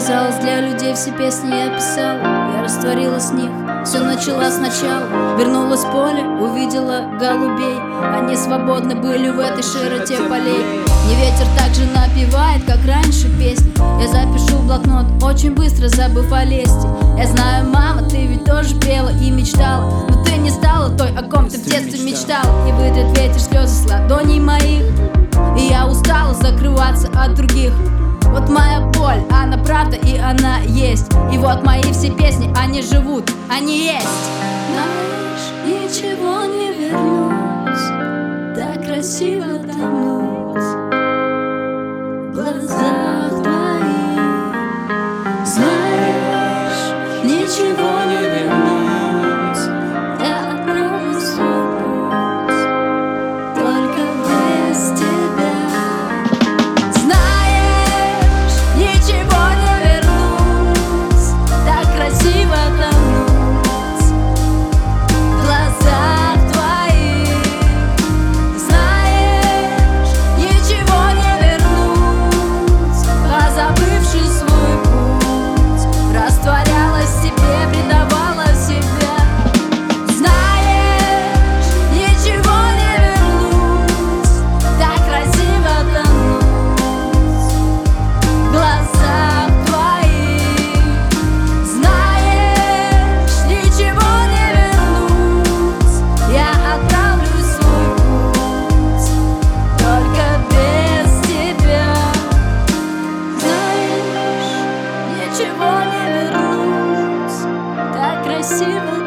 Казалось, для людей все песни я писала. Я растворилась в них, все начала сначала. Вернулась в поле, увидела голубей. Они свободны были в этой широте полей. Мне ветер так же напевает, как раньше песни. Я запишу в блокнот, очень быстро забыв о лести. Я знаю, мама, ты ведь тоже пела и мечтала, но ты не стала той, о ком ты в детстве мечтала. И вытрет ветер слезы с ладоней моих, и я устала закрываться от других. Вот моя боль, она правда и она есть. И вот мои все песни, они живут, они есть. Знаешь, ничего не вернуть, так красиво тонуть в глазах твоих. Знаешь, ничего не вернуть, я отправлю свой путь, только без тебя. Знаешь, ничего не вернуть, так красиво тонуть в глазах твоих. Знаешь, ничего не вернуть, позабывший свой путь, растворялась в себе, предавала себя. Знаешь, ничего не вернуть, так красиво тонуть в глазах твоих. Знаешь, ничего не вернуть, я отправлю свой путь, только без тебя. Знаешь, ничего не вернуть, так красиво